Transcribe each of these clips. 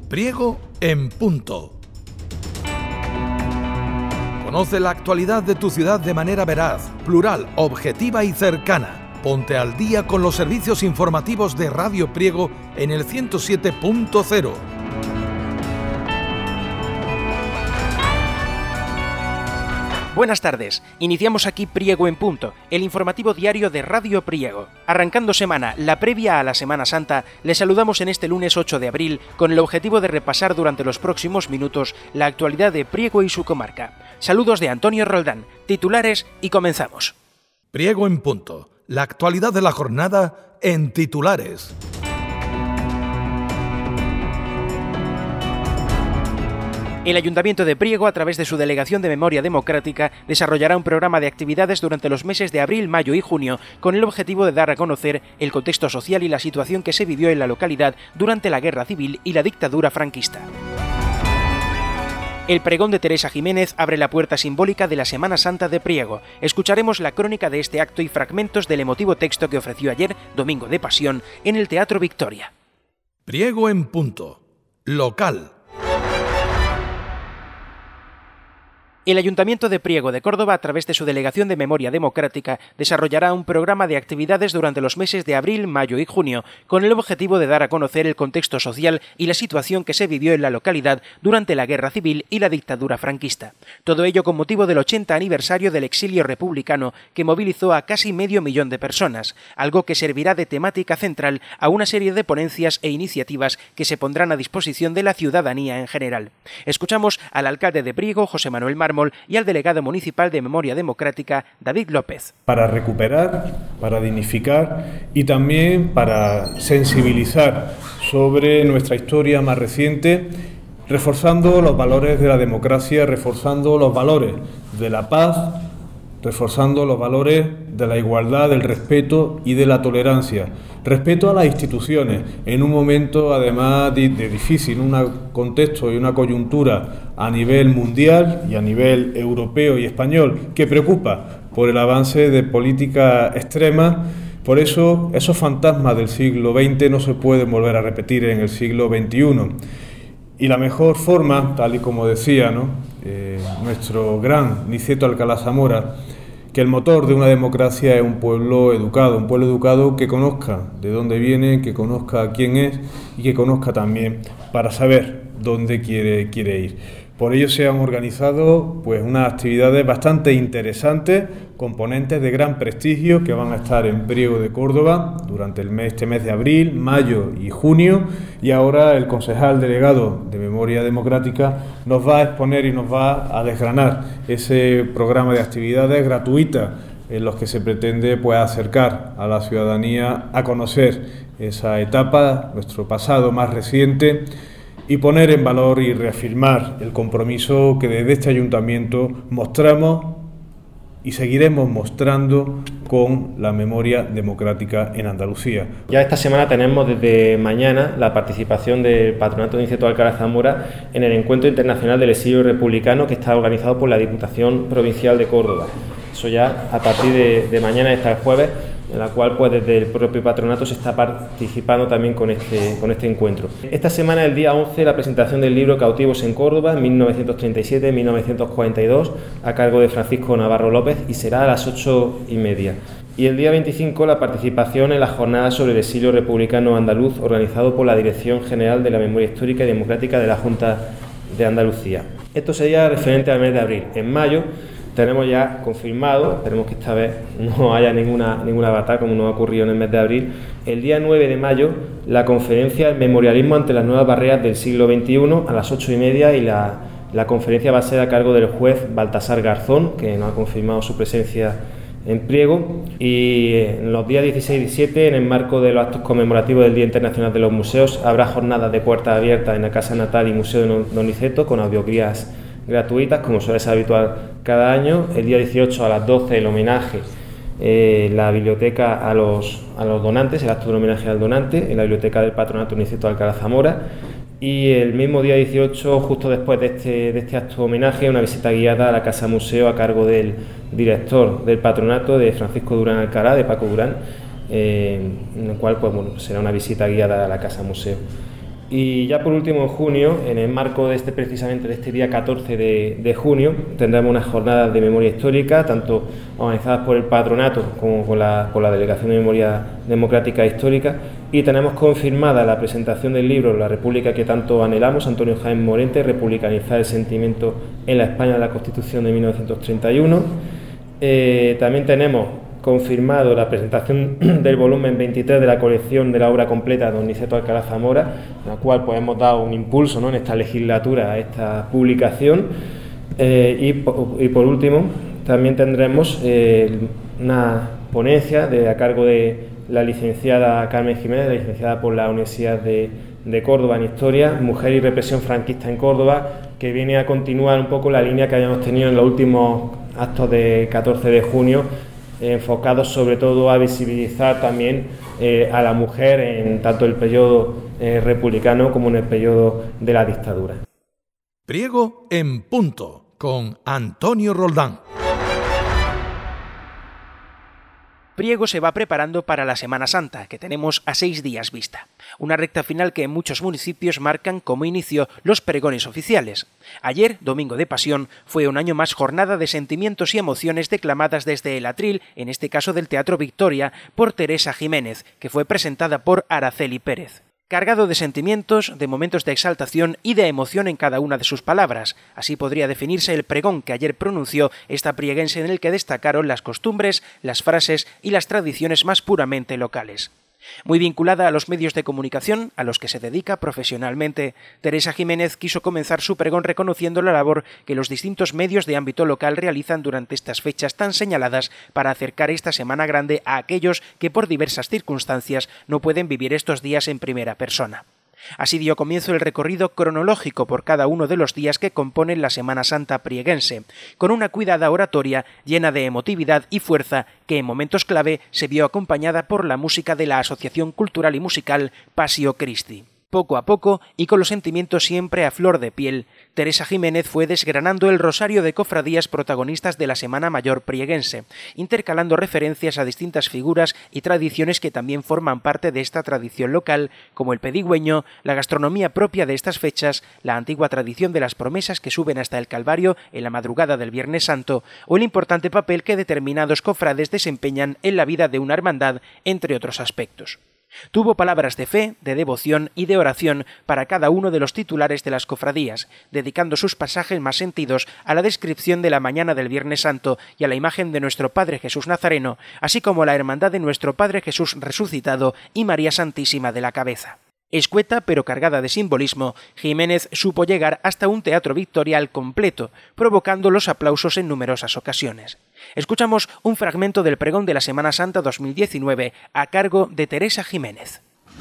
Priego en Punto. Conoce la actualidad de tu ciudad de manera veraz, plural, objetiva y cercana. Ponte al día con los servicios informativos de Radio Priego en el 107.0. Buenas tardes, iniciamos aquí Priego en Punto, el informativo diario de Radio Priego. Arrancando semana, la previa a la Semana Santa, les saludamos en este lunes 8 de abril con el objetivo de repasar durante los próximos minutos la actualidad de Priego y su comarca. Saludos de Antonio Roldán, titulares y comenzamos. Priego en Punto, la actualidad de la jornada en titulares. El Ayuntamiento de Priego, a través de su Delegación de Memoria Democrática, desarrollará un programa de actividades durante los meses de abril, mayo y junio, con el objetivo de dar a conocer el contexto social y la situación que se vivió en la localidad durante la Guerra Civil y la dictadura franquista. El pregón de Teresa Jiménez abre la puerta simbólica de la Semana Santa de Priego. Escucharemos la crónica de este acto y fragmentos del emotivo texto que ofreció ayer, Domingo de Pasión, en el Teatro Victoria. Priego en Punto, local. El Ayuntamiento de Priego de Córdoba, a través de su Delegación de Memoria Democrática, desarrollará un programa de actividades durante los meses de abril, mayo y junio, con el objetivo de dar a conocer el contexto social y la situación que se vivió en la localidad durante la Guerra Civil y la dictadura franquista. Todo ello con motivo del 80 aniversario del exilio republicano, que movilizó a casi 500.000 de personas, algo que servirá de temática central a una serie de ponencias e iniciativas que se pondrán a disposición de la ciudadanía en general. Escuchamos al alcalde de Priego, José Manuel Mármol, y al delegado municipal de Memoria Democrática, David López. Para recuperar, para dignificar y también para sensibilizar sobre nuestra historia más reciente, reforzando los valores de la democracia, reforzando los valores de la paz, reforzando los valores de la igualdad, del respeto y de la tolerancia. Respeto a las instituciones, en un momento además de difícil, un contexto y una coyuntura a nivel mundial y a nivel europeo y español que preocupa por el avance de políticas extremas. Por eso esos fantasmas del siglo XX no se pueden volver a repetir en el siglo XXI. Y la mejor forma, tal y como decía, nuestro gran Niceto Alcalá Zamora, que el motor de una democracia es un pueblo educado que conozca de dónde viene, que conozca quién es y que conozca también para saber dónde quiere ir. Por ello se han organizado unas actividades bastante interesantes, componentes de gran prestigio que van a estar en Priego de Córdoba durante este mes de abril, mayo y junio, y ahora el concejal delegado de Memoria Democrática nos va a exponer y nos va a desgranar ese programa de actividades gratuitas en los que se pretende acercar a la ciudadanía a conocer esa etapa, nuestro pasado más reciente, y poner en valor y reafirmar el compromiso que desde este ayuntamiento mostramos y seguiremos mostrando con la memoria democrática en Andalucía. Ya esta semana tenemos desde mañana la participación del Patronato de Niceto Alcalá Zamora en el Encuentro Internacional del Exilio Republicano, que está organizado por la Diputación Provincial de Córdoba. Eso ya a partir de mañana hasta el jueves, en la cual desde el propio patronato se está participando también con este encuentro. Esta semana, el día 11, la presentación del libro Cautivos en Córdoba, 1937-1942, a cargo de Francisco Navarro López, y será a las 8:30. Y el día 25, la participación en la jornada sobre el exilio republicano andaluz, organizado por la Dirección General de la Memoria Histórica y Democrática de la Junta de Andalucía. Esto sería referente al mes de abril. En mayo tenemos ya confirmado, esperemos que esta vez no haya ninguna batalla como nos ha ocurrido en el mes de abril, el día 9 de mayo, la conferencia El memorialismo ante las nuevas barreras del siglo XXI a las 8:30, y la conferencia va a ser a cargo del juez Baltasar Garzón, que nos ha confirmado su presencia en Priego. Y en los días 16 y 17, en el marco de los actos conmemorativos del Día Internacional de los Museos, habrá jornadas de puertas abiertas en la Casa Natal y Museo de Don Niceto con audioguías gratuitas, como suele ser habitual cada año. El día 18 a las 12, el homenaje, la biblioteca a los donantes, el acto de homenaje al donante en la biblioteca del Patronato Niceto Alcalá Zamora. Y el mismo día 18, justo después de este acto de homenaje, una visita guiada a la Casa Museo a cargo del director del patronato, de Francisco Durán Alcalá, de Paco Durán, en el cual será una visita guiada a la Casa Museo. Y ya por último, en junio, en el marco de precisamente de este día 14 de junio, tendremos unas jornadas de memoria histórica, tanto organizadas por el Patronato como con la Delegación de Memoria Democrática e Histórica, y tenemos confirmada la presentación del libro La República que tanto anhelamos, Antonio Jaén Morente, Republicanizar el sentimiento en la España de la Constitución de 1931. También tenemos confirmado la presentación del volumen 23 de la colección de la obra completa de don Niceto Alcalá Zamora, en la cual pues, hemos dado un impulso, ¿no?, en esta legislatura a esta publicación. Y por último, también tendremos una ponencia a cargo de la licenciada Carmen Jiménez, licenciada por la Universidad de Córdoba en Historia, Mujer y Represión Franquista en Córdoba, que viene a continuar un poco la línea que habíamos tenido en los últimos actos de 14 de junio, enfocados sobre todo a visibilizar también a la mujer en tanto el periodo republicano como en el periodo de la dictadura. Priego en punto con Antonio Roldán. Priego se va preparando para la Semana Santa, que tenemos a 6 días vista. Una recta final que en muchos municipios marcan como inicio los pregones oficiales. Ayer, Domingo de Pasión, fue un año más jornada de sentimientos y emociones declamadas desde el atril, en este caso del Teatro Victoria, por Teresa Jiménez, que fue presentada por Araceli Pérez. Cargado de sentimientos, de momentos de exaltación y de emoción en cada una de sus palabras. Así podría definirse el pregón que ayer pronunció esta prieguense, en el que destacaron las costumbres, las frases y las tradiciones más puramente locales. Muy vinculada a los medios de comunicación, a los que se dedica profesionalmente, Teresa Jiménez quiso comenzar su pregón reconociendo la labor que los distintos medios de ámbito local realizan durante estas fechas tan señaladas para acercar esta Semana Grande a aquellos que por diversas circunstancias no pueden vivir estos días en primera persona. Así dio comienzo el recorrido cronológico por cada uno de los días que componen la Semana Santa prieguense, con una cuidada oratoria llena de emotividad y fuerza que en momentos clave se vio acompañada por la música de la Asociación Cultural y Musical Passio Christi. Poco a poco, y con los sentimientos siempre a flor de piel, Teresa Jiménez fue desgranando el rosario de cofradías protagonistas de la Semana Mayor prieguense, intercalando referencias a distintas figuras y tradiciones que también forman parte de esta tradición local, como el pedigüeño, la gastronomía propia de estas fechas, la antigua tradición de las promesas que suben hasta el Calvario en la madrugada del Viernes Santo, o el importante papel que determinados cofrades desempeñan en la vida de una hermandad, entre otros aspectos. Tuvo palabras de fe, de devoción y de oración para cada uno de los titulares de las cofradías, dedicando sus pasajes más sentidos a la descripción de la mañana del Viernes Santo y a la imagen de nuestro Padre Jesús Nazareno, así como a la hermandad de nuestro Padre Jesús resucitado y María Santísima de la Cabeza. Escueta pero cargada de simbolismo, Jiménez supo llegar hasta un Teatro Victoria al completo, provocando los aplausos en numerosas ocasiones. Escuchamos un fragmento del pregón de la Semana Santa 2019 a cargo de Teresa Jiménez.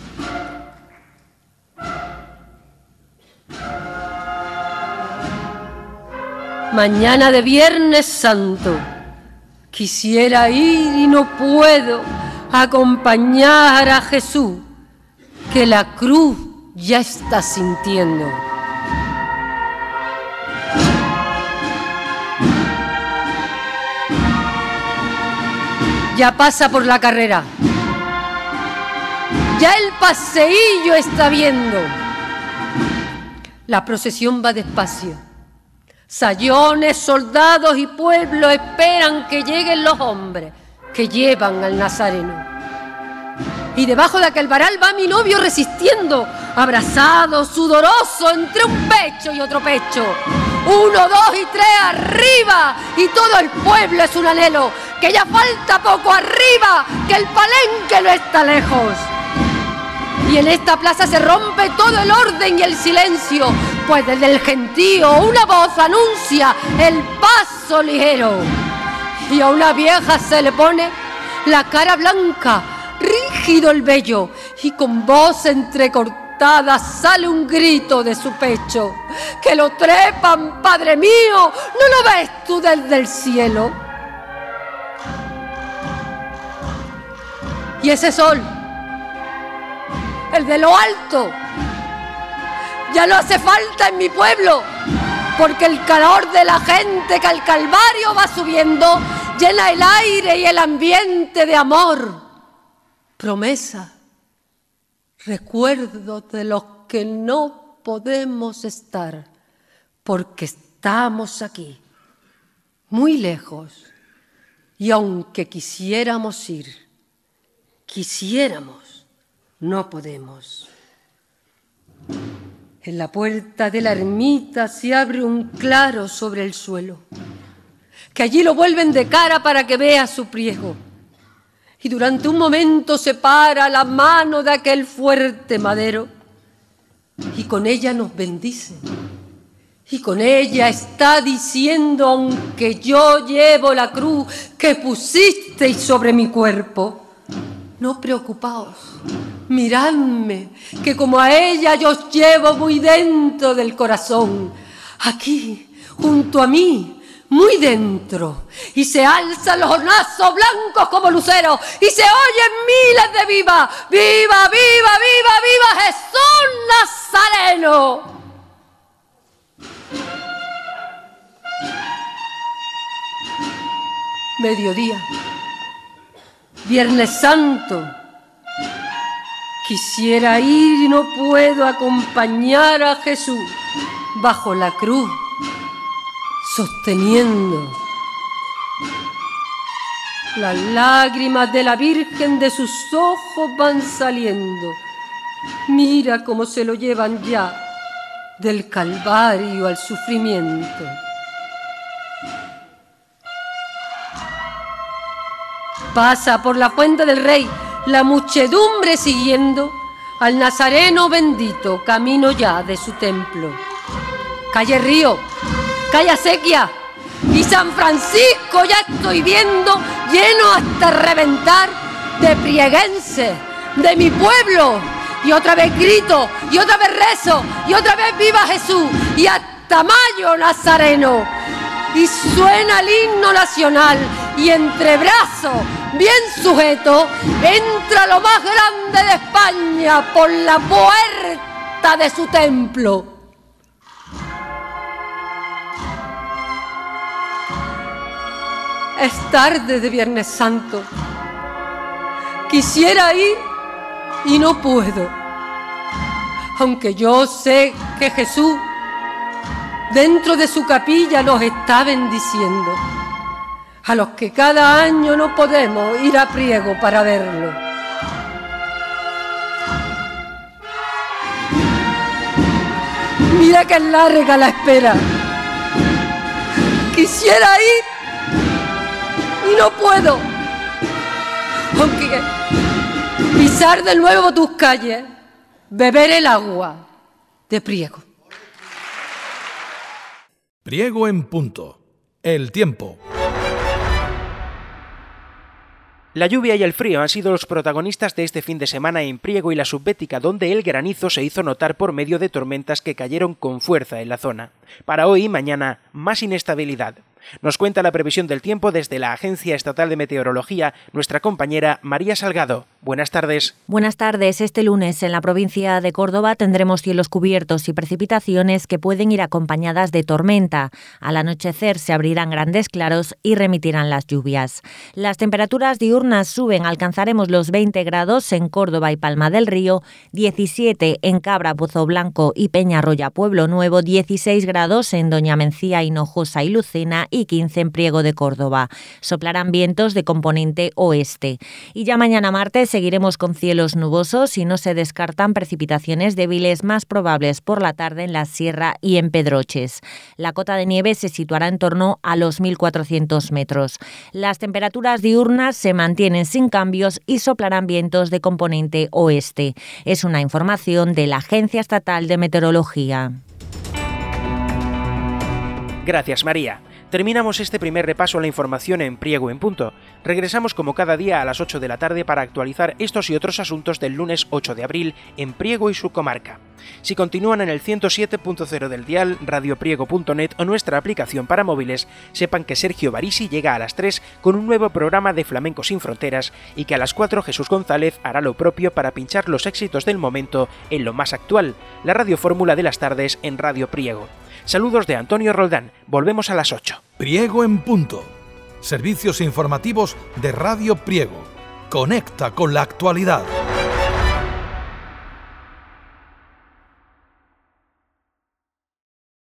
Mañana de Viernes Santo. Quisiera ir y no puedo acompañar a Jesús, que la cruz ya está sintiendo. Ya pasa por la carrera. Ya el paseillo está viendo. La procesión va despacio. Sayones, soldados y pueblo esperan que lleguen los hombres que llevan al Nazareno. Y debajo de aquel varal va mi novio resistiendo, abrazado, sudoroso, entre un pecho y otro pecho. 1, 2 y 3 arriba, y todo el pueblo es un anhelo, que ya falta poco arriba, que el palenque no está lejos. Y en esta plaza se rompe todo el orden y el silencio, pues desde el gentío una voz anuncia el paso ligero. Y a una vieja se le pone la cara blanca, rígido el vello, y con voz entrecortada sale un grito de su pecho. ¡Que lo trepan, Padre mío! ¿No lo ves tú desde el cielo? Y ese sol, el de lo alto, ya no hace falta en mi pueblo, porque el calor de la gente que al Calvario va subiendo llena el aire y el ambiente de amor. Promesa, recuerdos de los que no podemos estar, porque estamos aquí, muy lejos, y aunque quisiéramos ir, no podemos. En la puerta de la ermita se abre un claro sobre el suelo, que allí lo vuelven de cara para que vea su priego. Y durante un momento se para la mano de aquel fuerte madero y con ella nos bendice. Y con ella está diciendo, aunque yo llevo la cruz que pusisteis sobre mi cuerpo, no preocupaos, miradme, que como a ella yo os llevo muy dentro del corazón, aquí, junto a mí, muy dentro, y se alzan los hornazos blancos como luceros, y se oyen miles de viva, viva, viva, viva, viva Jesús Nazareno. Mediodía, Viernes Santo. Quisiera ir y no puedo acompañar a Jesús bajo la cruz, sosteniendo las lágrimas de la Virgen, de sus ojos van saliendo. Mira cómo se lo llevan ya del Calvario al sufrimiento. Pasa por la fuente del Rey la muchedumbre siguiendo al Nazareno bendito, camino ya de su templo. Calle Río, calle Acequia y San Francisco ya estoy viendo lleno hasta reventar de prieguenses, de mi pueblo. Y otra vez grito, y otra vez rezo, y otra vez viva Jesús, y hasta Mayo Nazareno. Y suena el himno nacional, y entre brazos, bien sujeto, entra lo más grande de España por la puerta de su templo. Es tarde de Viernes Santo. Quisiera ir y no puedo, aunque yo sé que Jesús dentro de su capilla nos está bendiciendo, a los que cada año no podemos ir a Priego para verlo. Mira que larga la espera. Quisiera ir y no puedo, aunque pisar de nuevo tus calles, beber el agua de Priego. Priego en punto. El tiempo. La lluvia y el frío han sido los protagonistas de este fin de semana en Priego y la Subbética, donde el granizo se hizo notar por medio de tormentas que cayeron con fuerza en la zona. Para hoy y mañana, más inestabilidad. Nos cuenta la previsión del tiempo desde la Agencia Estatal de Meteorología, nuestra compañera María Salgado. Buenas tardes. Buenas tardes. Este lunes en la provincia de Córdoba tendremos cielos cubiertos y precipitaciones que pueden ir acompañadas de tormenta. Al anochecer se abrirán grandes claros y remitirán las lluvias. Las temperaturas diurnas suben, alcanzaremos los 20 grados en Córdoba y Palma del Río, 17 en Cabra, Pozo Blanco y Peñarroya, Pueblo Nuevo, 16 grados en Doña Mencía, Hinojosa y Lucena y 15 en Priego de Córdoba. Soplarán vientos de componente oeste. Y ya mañana martes seguiremos con cielos nubosos y no se descartan precipitaciones débiles más probables por la tarde en la Sierra y en Pedroches. La cota de nieve se situará en torno a los 1.400 metros. Las temperaturas diurnas se mantienen sin cambios y soplarán vientos de componente oeste. Es una información de la Agencia Estatal de Meteorología. Gracias, María. Terminamos este primer repaso a la información en Priego en punto. Regresamos como cada día a las 8 de la tarde para actualizar estos y otros asuntos del lunes 8 de abril en Priego y su comarca. Si continúan en el 107.0 del dial, radiopriego.net o nuestra aplicación para móviles, sepan que Sergio Barisi llega a las 3 con un nuevo programa de Flamenco sin Fronteras y que a las 4 Jesús González hará lo propio para pinchar los éxitos del momento en lo más actual, la radiofórmula de las tardes en Radio Priego. Saludos de Antonio Roldán. Volvemos a las 8. Priego en punto. Servicios informativos de Radio Priego. Conecta con la actualidad.